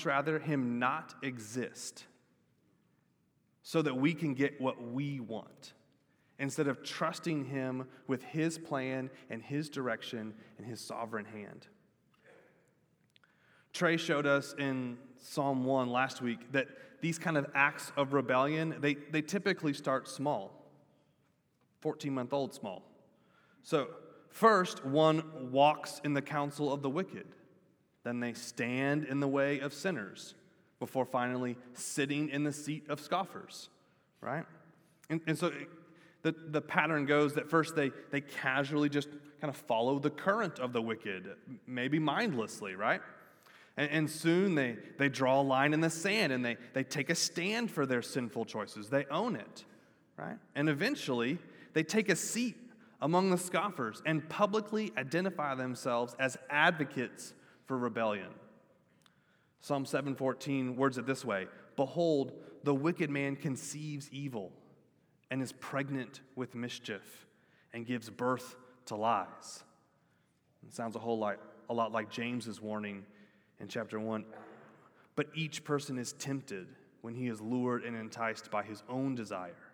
much rather him not exist so that we can get what we want, instead of trusting him with his plan and his direction and his sovereign hand. Trey showed us in Psalm 1 last week that these kind of acts of rebellion, they typically start small, 14-month-old small. So first, one walks in the counsel of the wicked. Then they stand in the way of sinners before finally sitting in the seat of scoffers, right? And so the pattern goes that first they casually just kind of follow the current of the wicked, maybe mindlessly, right? And soon they draw a line in the sand and they take a stand for their sinful choices. They own it, right? And eventually they take a seat among the scoffers and publicly identify themselves as advocates for rebellion. Psalm 7:14 words it this way: "Behold, the wicked man conceives evil and is pregnant with mischief and gives birth to lies." It sounds a lot like James's warning in chapter 1. But each person is tempted when he is lured and enticed by his own desire.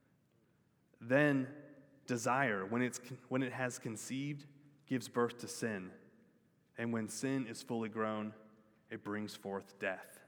Then desire, when it has conceived, gives birth to sin. And when sin is fully grown, it brings forth death.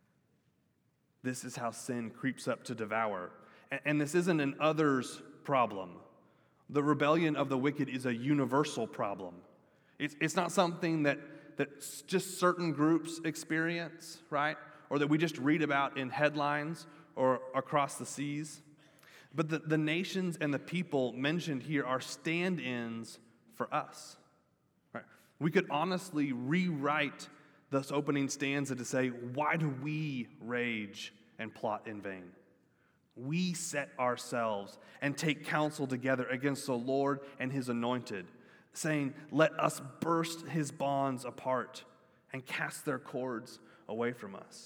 This is how sin creeps up to devour. And this isn't an others problem. The rebellion of the wicked is a universal problem. It's not something that just certain groups experience, right? Or that we just read about in headlines or across the seas. But the nations and the people mentioned here are stand-ins for us. Right? We could honestly rewrite this opening stanza to say, why do we rage and plot in vain? We set ourselves and take counsel together against the Lord and his anointed, saying, let us burst his bonds apart and cast their cords away from us.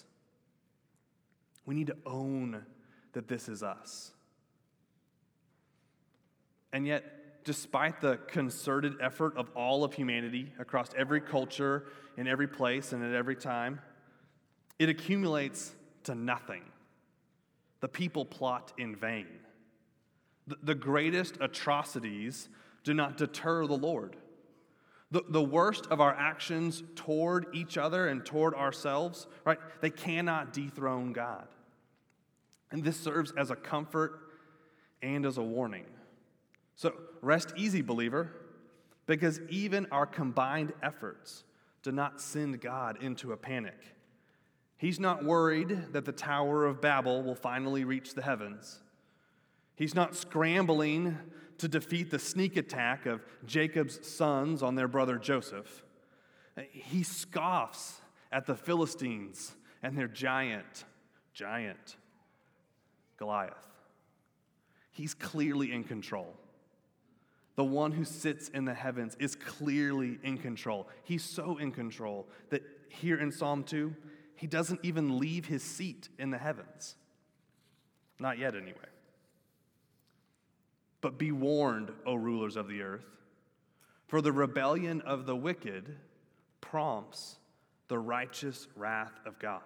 We need to own that this is us. And yet, despite the concerted effort of all of humanity across every culture, in every place, and at every time, it accumulates to nothing. The people plot in vain. The greatest atrocities do not deter the Lord. The worst of our actions toward each other and toward ourselves, right? They cannot dethrone God. And this serves as a comfort and as a warning. So rest easy, believer, because even our combined efforts do not send God into a panic. He's not worried that the Tower of Babel will finally reach the heavens. He's not scrambling to defeat the sneak attack of Jacob's sons on their brother Joseph. He scoffs at the Philistines and their giant Goliath. He's clearly in control. The one who sits in the heavens is clearly in control. He's so in control that here in Psalm 2, he doesn't even leave his seat in the heavens. Not yet, anyway. But be warned, O rulers of the earth, for the rebellion of the wicked prompts the righteous wrath of God.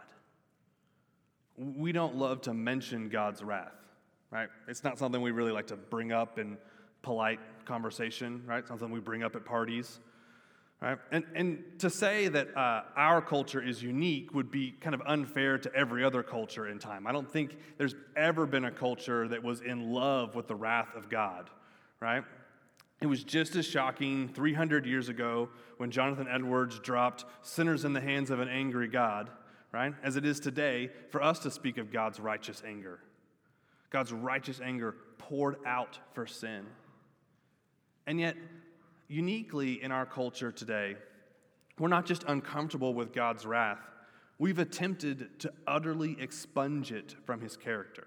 We don't love to mention God's wrath, right? It's not something we really like to bring up in polite conversation, right? Something we bring up at parties, right? And to say that our culture is unique would be kind of unfair to every other culture in time. I don't think there's ever been a culture that was in love with the wrath of God, right? It was just as shocking 300 years ago when Jonathan Edwards dropped "Sinners in the Hands of an Angry God," right? As it is today for us to speak of God's righteous anger. God's righteous anger poured out for sin. And yet, uniquely in our culture today, we're not just uncomfortable with God's wrath, we've attempted to utterly expunge it from his character.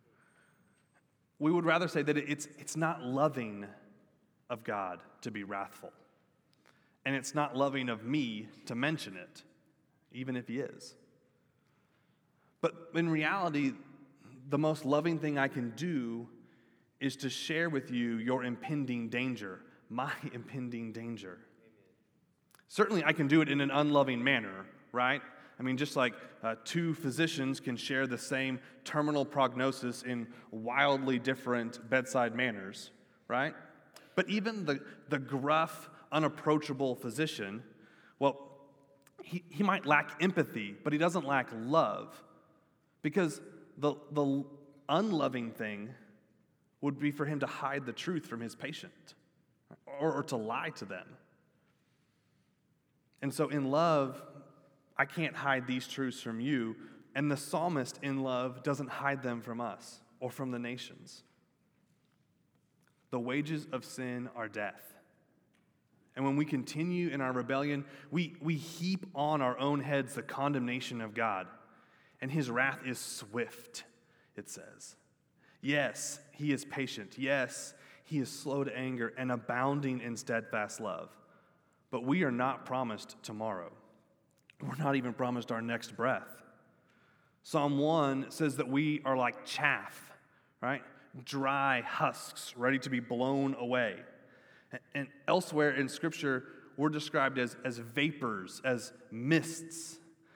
We would rather say that it's not loving of God to be wrathful. And it's not loving of me to mention it, even if he is. But in reality, the most loving thing I can do is to share with you your impending danger, my impending danger. Certainly I can do it in an unloving manner, right? I mean, just like two physicians can share the same terminal prognosis in wildly different bedside manners, right? But even the gruff, unapproachable physician, well, he might lack empathy, but he doesn't lack love. Because the unloving thing would be for him to hide the truth from his patient or to lie to them. And so in love, I can't hide these truths from you, and the psalmist in love doesn't hide them from us or from the nations. The wages of sin are death. And when we continue in our rebellion, we heap on our own heads the condemnation of God. And his wrath is swift, it says. Yes, he is patient. Yes, he is slow to anger and abounding in steadfast love. But we are not promised tomorrow. We're not even promised our next breath. Psalm 1 says that we are like chaff, right? Dry husks ready to be blown away. And elsewhere in Scripture, we're described as vapors, as mists.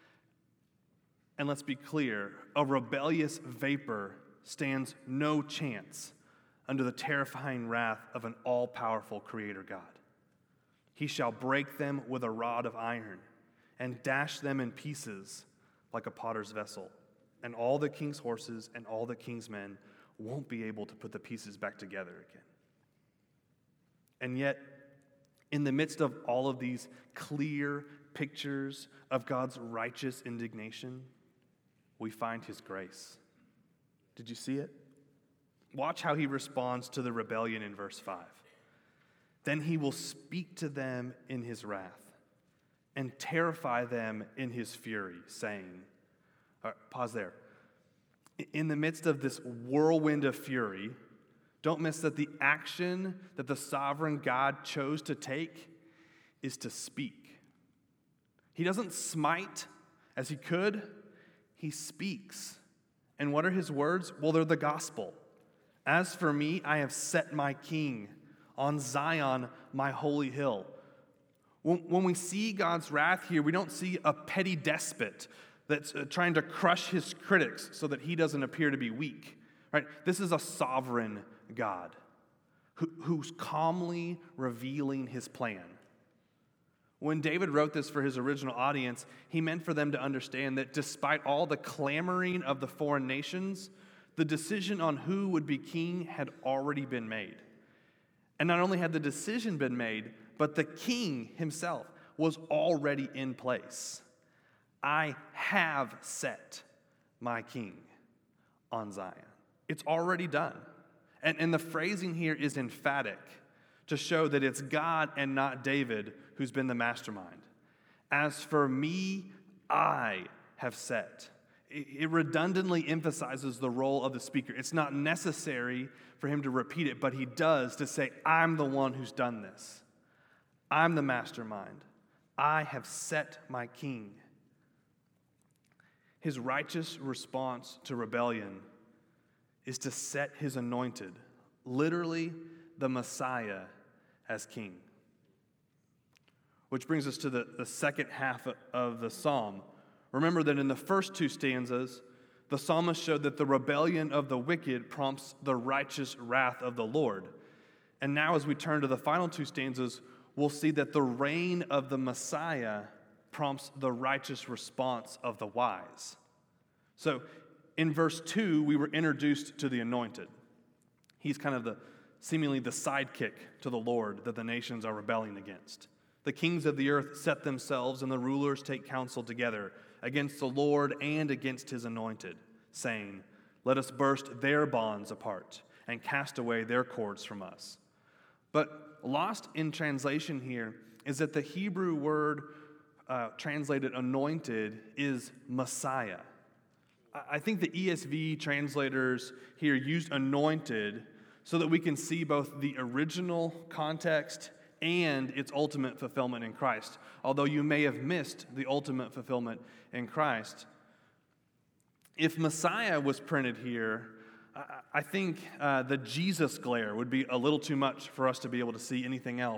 And let's be clear, a rebellious vapor stands no chance under the terrifying wrath of an all-powerful Creator God. He shall break them with a rod of iron and dash them in pieces like a potter's vessel. And all the king's horses and all the king's men won't be able to put the pieces back together again. And yet, in the midst of all of these clear pictures of God's righteous indignation, we find his grace. Did you see it? Watch how he responds to the rebellion in verse 5. Then he will speak to them in his wrath and terrify them in his fury, saying, pause there. In the midst of this whirlwind of fury, don't miss that the action that the sovereign God chose to take is to speak. He doesn't smite as he could, he speaks. And what are his words? Well, they're the gospel. As for me, I have set my king on Zion, my holy hill. When we see God's wrath here, we don't see a petty despot that's trying to crush his critics so that he doesn't appear to be weak. Right? This is a sovereign God who's calmly revealing his plan. When David wrote this for his original audience, he meant for them to understand that despite all the clamoring of the foreign nations, the decision on who would be king had already been made. And not only had the decision been made, but the king himself was already in place. I have set my king on Zion. It's already done. And the phrasing here is emphatic to show that it's God and not David who's been the mastermind. As for me, I have set. It redundantly emphasizes the role of the speaker. It's not necessary for him to repeat it, but he does to say, I'm the one who's done this. I'm the mastermind. I have set my king. His righteous response to rebellion is to set his anointed, literally the Messiah, as king. Which brings us to the second half of the psalm. Remember that in the first two stanzas, the psalmist showed that the rebellion of the wicked prompts the righteous wrath of the Lord. And now as we turn to the final two stanzas, we'll see that the reign of the Messiah prompts the righteous response of the wise. So in verse 2, we were introduced to the anointed. He's kind of seemingly the sidekick to the Lord that the nations are rebelling against. The kings of the earth set themselves, and the rulers take counsel together against the Lord and against his anointed, saying, let us burst their bonds apart and cast away their cords from us. But lost in translation here is that the Hebrew word translated anointed is Messiah. I think the ESV translators here used anointed so that we can see both the original context and its ultimate fulfillment in Christ. Although you may have missed the ultimate fulfillment in Christ. If Messiah was printed here, I think the Jesus glare would be a little too much for us to be able to see anything else.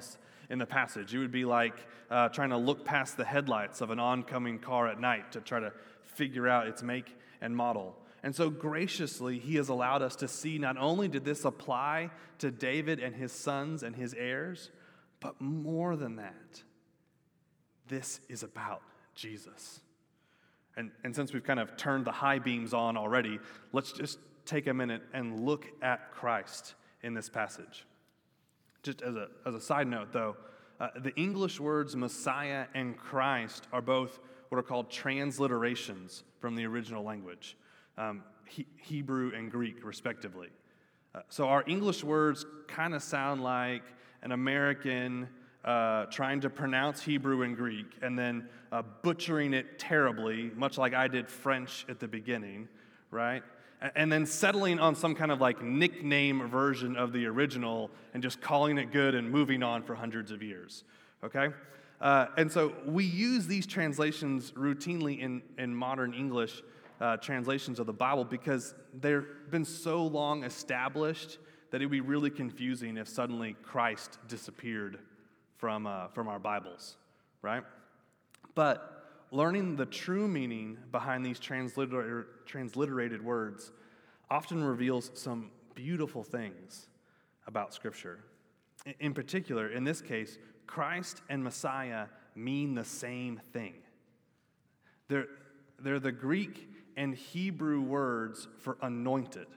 in the passage. It would be like trying to look past the headlights of an oncoming car at night to try to figure out its make and model. And so graciously, he has allowed us to see not only did this apply to David and his sons and his heirs, but more than that, this is about Jesus. And since we've kind of turned the high beams on already, let's just take a minute and look at Christ in this passage. Just as a side note, though, the English words Messiah and Christ are both what are called transliterations from the original language, Hebrew and Greek, respectively. So our English words kind of sound like an American trying to pronounce Hebrew and Greek and then butchering it terribly, much like I did French at the beginning, right? And then settling on some kind of like nickname version of the original and just calling it good and moving on for hundreds of years, okay? And so we use these translations routinely in modern English translations of the Bible because they've been so long established that it would be really confusing if suddenly Christ disappeared from our Bibles, right? But learning the true meaning behind these transliterated words often reveals some beautiful things about Scripture. In particular, in this case, Christ and Messiah mean the same thing. They're the Greek and Hebrew words for anointed.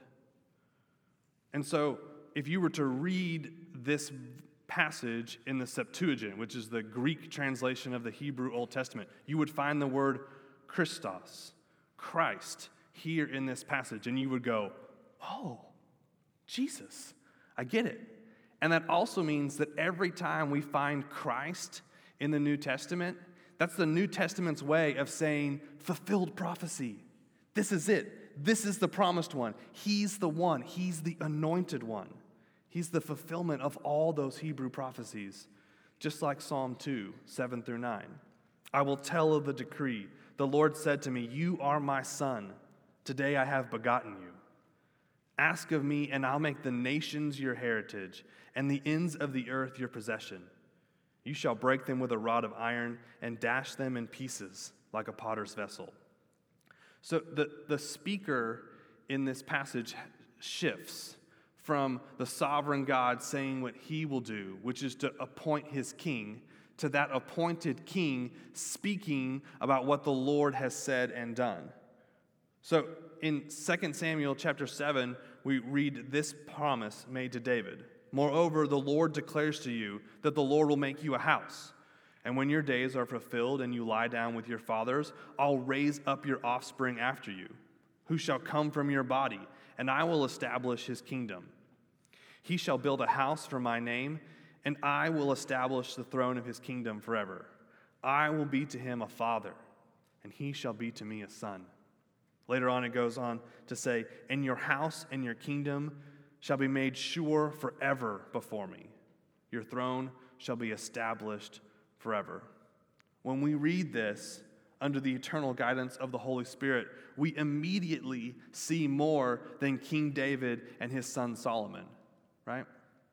And so, if you were to read this passage in the Septuagint, which is the Greek translation of the Hebrew Old Testament, you would find the word Christos, Christ, here in this passage, and you would go, oh, Jesus, I get it. And that also means that every time we find Christ in the New Testament, that's the New Testament's way of saying fulfilled prophecy. This is it. This is the promised one. He's the one. He's the anointed one. He's the fulfillment of all those Hebrew prophecies, just like Psalm 2, 7 through 9. I will tell of the decree. The Lord said to me, you are my son. Today I have begotten you. Ask of me, and I'll make the nations your heritage, and the ends of the earth your possession. You shall break them with a rod of iron and dash them in pieces like a potter's vessel. So the speaker in this passage shifts from the sovereign God saying what he will do, which is to appoint his king, to that appointed king speaking about what the Lord has said and done. So in 2 Samuel chapter 7, we read this promise made to David. Moreover, the Lord declares to you that the Lord will make you a house. And when your days are fulfilled and you lie down with your fathers, I'll raise up your offspring after you, who shall come from your body, and I will establish his kingdom. He shall build a house for my name, and I will establish the throne of his kingdom forever. I will be to him a father, and he shall be to me a son. Later on, it goes on to say, and your house and your kingdom shall be made sure forever before me. Your throne shall be established forever. When we read this under the eternal guidance of the Holy Spirit, we immediately see more than King David and his son Solomon, right?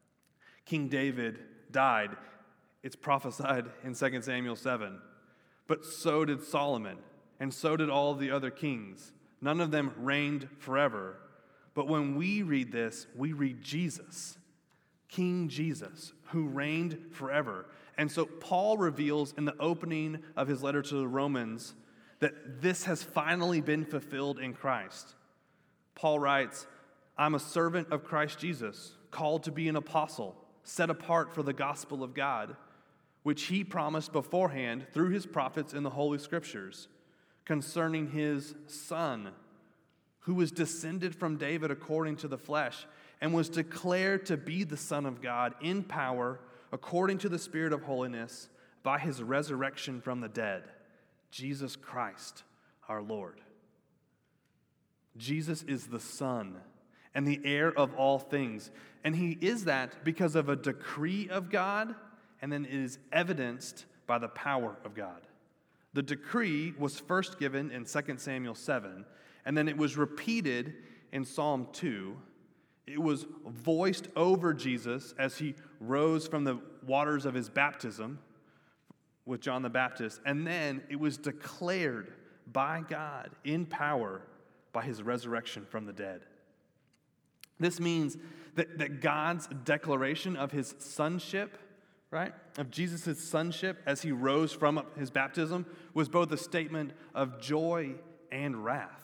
King David died. It's prophesied in 2 Samuel 7. But so did Solomon, and so did all the other kings. None of them reigned forever. But when we read this, we read Jesus, King Jesus, who reigned forever. And so Paul reveals in the opening of his letter to the Romans that this has finally been fulfilled in Christ. Paul writes, I'm a servant of Christ Jesus, called to be an apostle, set apart for the gospel of God, which he promised beforehand through his prophets in the Holy Scriptures, concerning his Son, who was descended from David according to the flesh, and was declared to be the Son of God in power, according to the Spirit of holiness, by his resurrection from the dead, Jesus Christ, our Lord. Jesus is the Son and the heir of all things, and he is that because of a decree of God, and then it is evidenced by the power of God. The decree was first given in 2 Samuel 7, and then it was repeated in Psalm 2, It was voiced over Jesus as he rose from the waters of his baptism with John the Baptist, and then it was declared by God in power by his resurrection from the dead. This means that God's declaration of his sonship, right, of Jesus' sonship as he rose from his baptism, was both a statement of joy and wrath.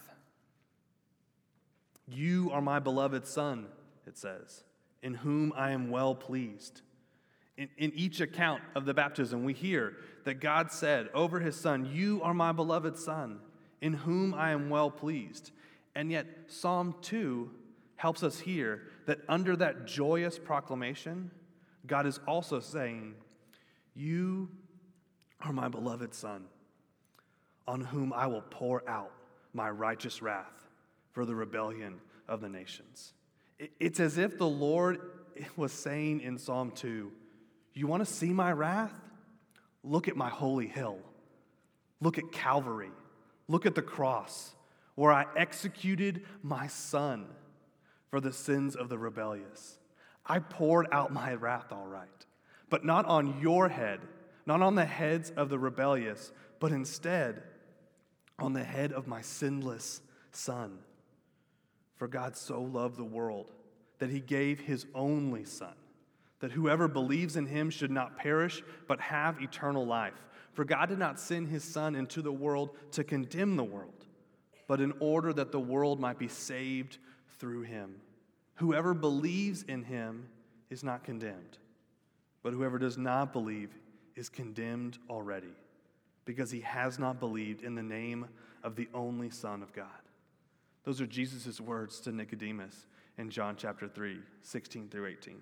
You are my beloved Son, it says, in whom I am well pleased. In each account of the baptism, we hear that God said over his Son, you are my beloved Son, in whom I am well pleased. And yet, Psalm 2 helps us hear that under that joyous proclamation, God is also saying, you are my beloved Son, on whom I will pour out my righteous wrath for the rebellion of the nations. It's as if the Lord was saying in Psalm 2, you want to see my wrath? Look at my holy hill. Look at Calvary. Look at the cross where I executed my Son for the sins of the rebellious. I poured out my wrath, all right, but not on your head, not on the heads of the rebellious, but instead on the head of my sinless Son. For God so loved the world that he gave his only Son, that whoever believes in him should not perish, but have eternal life. For God did not send his Son into the world to condemn the world, but in order that the world might be saved through him. Whoever believes in him is not condemned, but whoever does not believe is condemned already, because he has not believed in the name of the only Son of God. Those are Jesus' words to Nicodemus in John chapter 3, 16 through 18.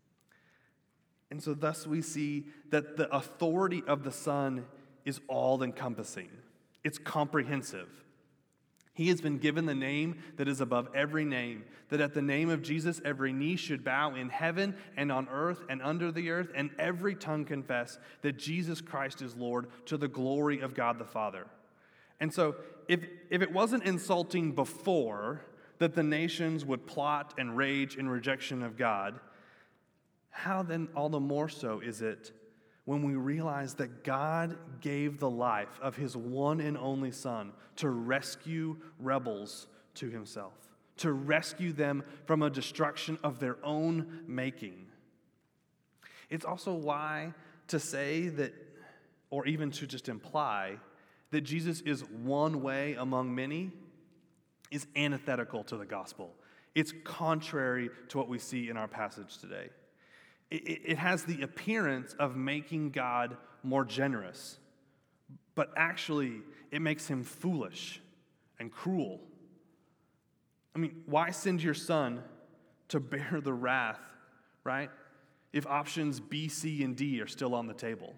And so thus we see that the authority of the Son is all-encompassing. It's comprehensive. He has been given the name that is above every name, that at the name of Jesus every knee should bow in heaven and on earth and under the earth, and every tongue confess that Jesus Christ is Lord, to the glory of God the Father. And so if it wasn't insulting before that the nations would plot and rage in rejection of God, how then all the more so is it when we realize that God gave the life of his one and only Son to rescue rebels to himself, to rescue them from a destruction of their own making. It's also why to say that, or even to just imply, that Jesus is one way among many is antithetical to the gospel. It's contrary to what we see in our passage today. It has the appearance of making God more generous, but actually it makes him foolish and cruel. I mean, why send your Son to bear the wrath, right, if options B, C, and D are still on the table?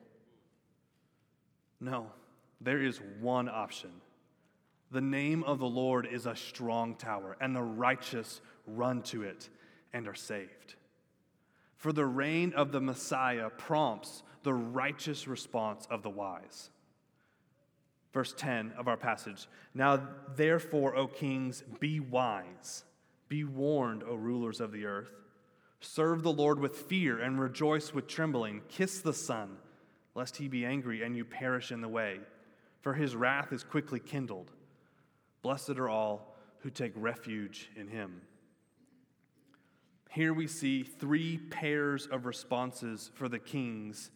No, there is one option. The name of the Lord is a strong tower, and the righteous run to it and are saved. For the reign of the Messiah prompts the righteous response of the wise. Verse 10 of our passage, now therefore, O kings, be wise. Be warned, O rulers of the earth. Serve the Lord with fear and rejoice with trembling. Kiss the Son, lest he be angry and you perish in the way, for his wrath is quickly kindled. Blessed are all who take refuge in him. Here we see three pairs of responses for the kings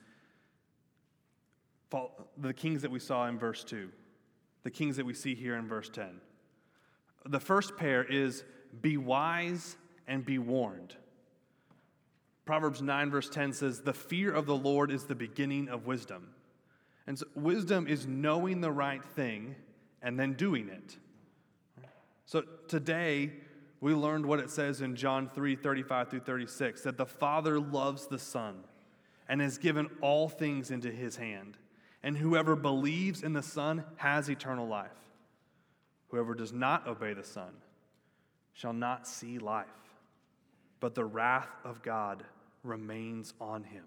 that we saw in verse 2, the kings that we see here in verse 10. The first pair is be wise and be warned. Proverbs 9 verse 10 says, the fear of the Lord is the beginning of wisdom. And so wisdom is knowing the right thing and then doing it. So today, we learned what it says in John 3, 35 through 36, that the Father loves the Son and has given all things into his hand. And whoever believes in the Son has eternal life. Whoever does not obey the Son shall not see life, but the wrath of God remains on him.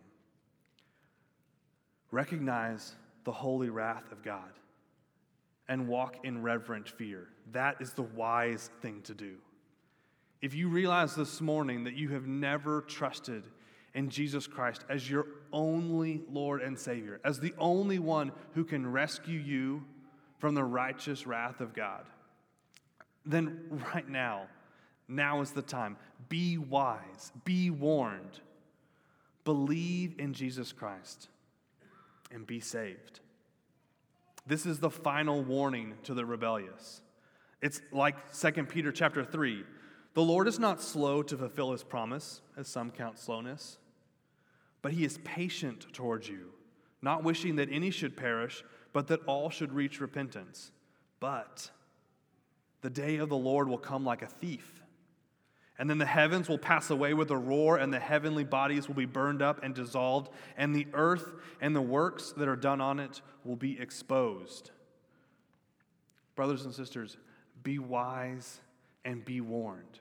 Recognize the holy wrath of God and walk in reverent fear. That is the wise thing to do. If you realize this morning that you have never trusted in Jesus Christ as your only Lord and Savior, as the only one who can rescue you from the righteous wrath of God, then right now is the time. Be wise, be warned. Believe in Jesus Christ and be saved. This is the final warning to the rebellious. It's like 2 Peter chapter 3. The Lord is not slow to fulfill his promise, as some count slowness, but he is patient towards you, not wishing that any should perish, but that all should reach repentance. But the day of the Lord will come like a thief, and then the heavens will pass away with a roar, and the heavenly bodies will be burned up and dissolved, and the earth and the works that are done on it will be exposed. Brothers and sisters, be wise and be warned.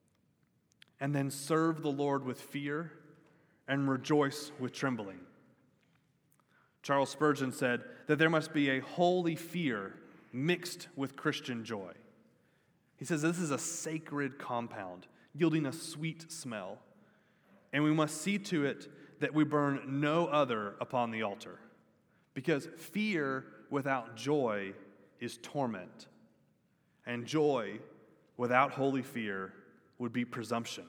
And then serve the Lord with fear and rejoice with trembling. Charles Spurgeon said that there must be a holy fear mixed with Christian joy. He says this is a sacred compound, yielding a sweet smell, and we must see to it that we burn no other upon the altar, because fear without joy is torment, and joy without holy fear would be presumption.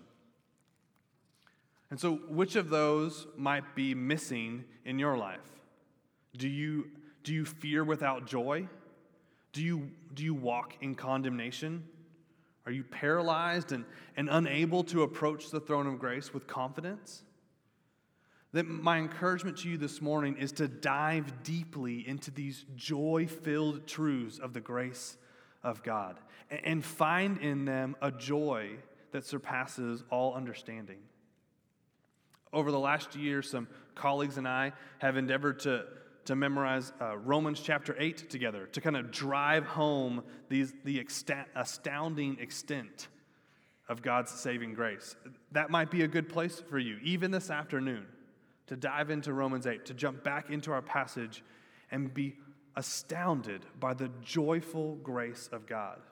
And so, which of those might be missing in your life? Do you fear without joy? Do you walk in condemnation? Are you paralyzed and unable to approach the throne of grace with confidence? That my encouragement to you this morning is to dive deeply into these joy-filled truths of the grace of God and find in them a joy that surpasses all understanding. Over the last year, some colleagues and I have endeavored to memorize Romans chapter 8 together to kind of drive home the astounding extent of God's saving grace. That might be a good place for you, even this afternoon, to dive into Romans 8, to jump back into our passage and be astounded by the joyful grace of God.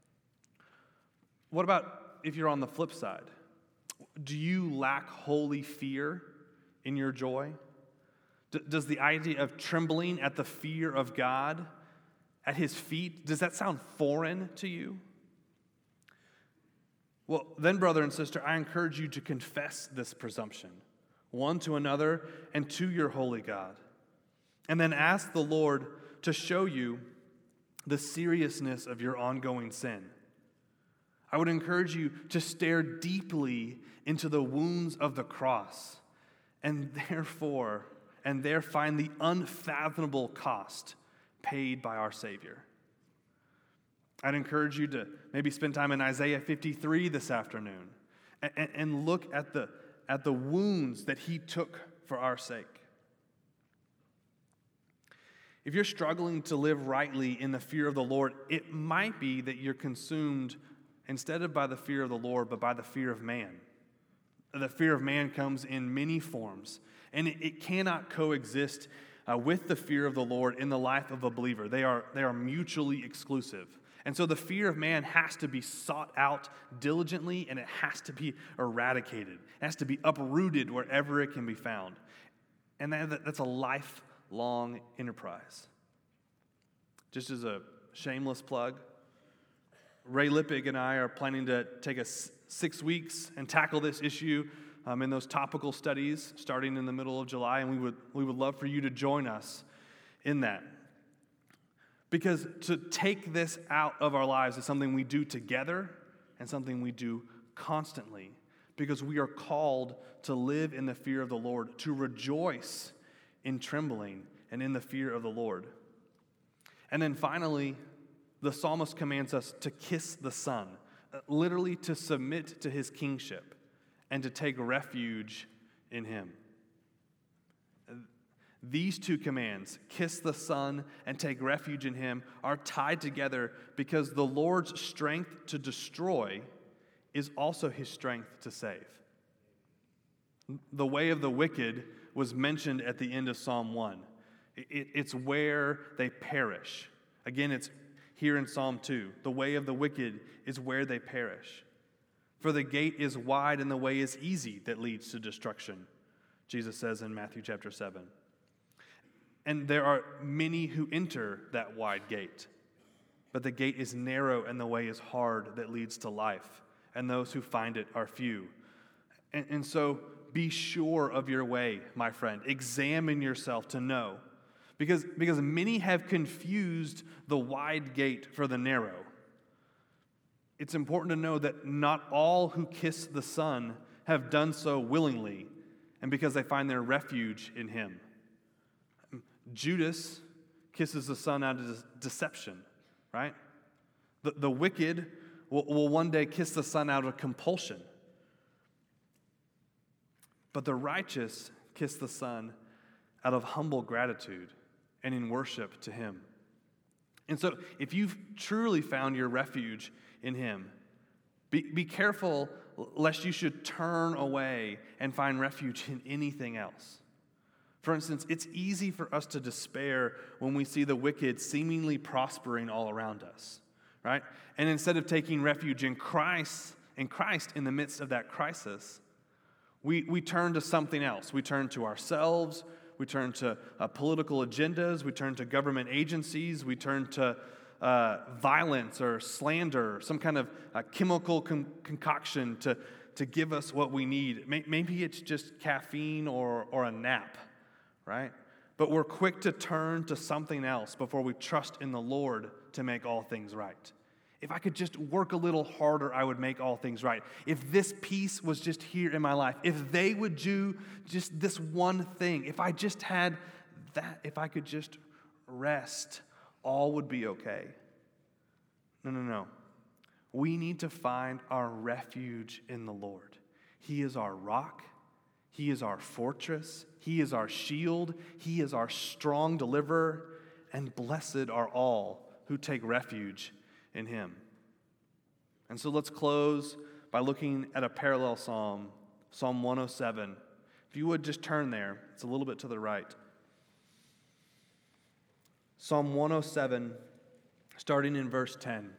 What about if you're on the flip side? Do you lack holy fear in your joy? Does the idea of trembling at the fear of God at his feet, does that sound foreign to you? Well, then, brother and sister, I encourage you to confess this presumption, one to another and to your holy God. And then ask the Lord to show you the seriousness of your ongoing sin. I would encourage you to stare deeply into the wounds of the cross and there find the unfathomable cost paid by our Savior. I'd encourage you to maybe spend time in Isaiah 53 this afternoon and look at the wounds that he took for our sake. If you're struggling to live rightly in the fear of the Lord, it might be that you're consumed instead of by the fear of the Lord, but by the fear of man. The fear of man comes in many forms, and it cannot coexist with the fear of the Lord in the life of a believer. They are mutually exclusive. And so the fear of man has to be sought out diligently, and it has to be eradicated. It has to be uprooted wherever it can be found. And that's a lifelong enterprise. Just as a shameless plug, Ray Lippig and I are planning to take us 6 weeks and tackle this issue in those topical studies starting in the middle of July, and we would love for you to join us in that. Because to take this out of our lives is something we do together and something we do constantly, because we are called to live in the fear of the Lord, to rejoice in trembling and in the fear of the Lord. And then finally, the psalmist commands us to kiss the Son, literally to submit to his kingship and to take refuge in him. These two commands, kiss the Son and take refuge in him, are tied together because the Lord's strength to destroy is also his strength to save. The way of the wicked was mentioned at the end of Psalm 1. It's where they perish. Again, it's here in Psalm 2. The way of the wicked is where they perish. For the gate is wide and the way is easy that leads to destruction, Jesus says in Matthew chapter 7. And there are many who enter that wide gate. But the gate is narrow and the way is hard that leads to life, and those who find it are few. And so be sure of your way, my friend. Examine yourself to know. Because many have confused the wide gate for the narrow. It's important to know that not all who kiss the Son have done so willingly and because they find their refuge in him. Judas kisses the Son out of deception, right? The wicked will one day kiss the Son out of compulsion. But the righteous kiss the Son out of humble gratitude and in worship to him. And so if you've truly found your refuge in him, be careful lest you should turn away and find refuge in anything else. For instance, it's easy for us to despair when we see the wicked seemingly prospering all around us, right? And instead of taking refuge in Christ in the midst of that crisis, we turn to something else. We turn to ourselves. We turn to political agendas. We turn to government agencies. We turn to violence or slander, some kind of chemical concoction to give us what we need. Maybe it's just caffeine or a nap, right? But we're quick to turn to something else before we trust in the Lord to make all things right. If I could just work a little harder, I would make all things right. If this piece was just here in my life, if they would do just this one thing, if I just had that, if I could just rest, all would be okay. No. We need to find our refuge in the Lord. He is our rock. He is our fortress. He is our shield. He is our strong deliverer. And blessed are all who take refuge in him. And so let's close by looking at a parallel psalm, Psalm 107. If you would just turn there, it's a little bit to the right. Psalm 107, starting in verse 10.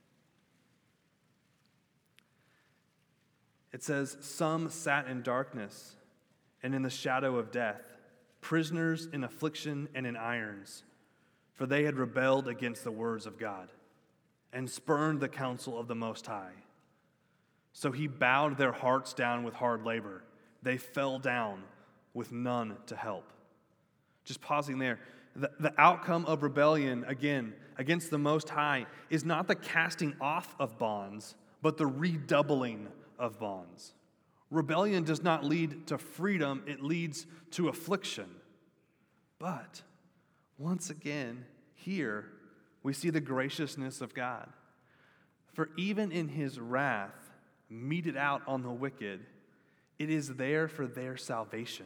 It says, "Some sat in darkness and in the shadow of death, prisoners in affliction and in irons, for they had rebelled against the words of God and spurned the counsel of the Most High. So he bowed their hearts down with hard labor. They fell down with none to help." Just pausing there. The outcome of rebellion, again, against the Most High, is not the casting off of bonds, but the redoubling of bonds. Rebellion does not lead to freedom, it leads to affliction. But, once again, here, we see the graciousness of God. For even in his wrath, meted out on the wicked, it is there for their salvation.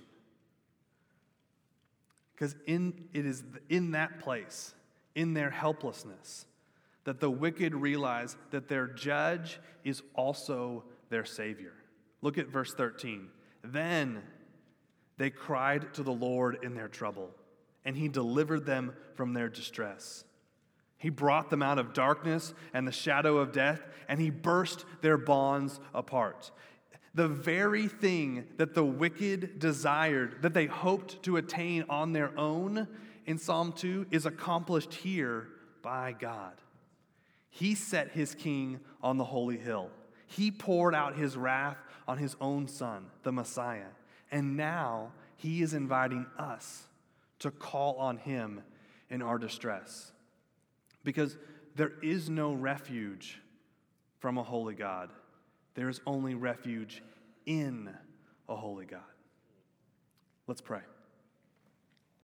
Because it is in that place, in their helplessness, that the wicked realize that their judge is also their Savior. Look at verse 13. "Then they cried to the Lord in their trouble, and he delivered them from their distress. He brought them out of darkness and the shadow of death, and he burst their bonds apart." The very thing that the wicked desired, that they hoped to attain on their own in Psalm 2, is accomplished here by God. He set his king on the holy hill. He poured out his wrath on his own Son, the Messiah. And now he is inviting us to call on him in our distress. Because there is no refuge from a holy God. There is only refuge in a holy God. Let's pray.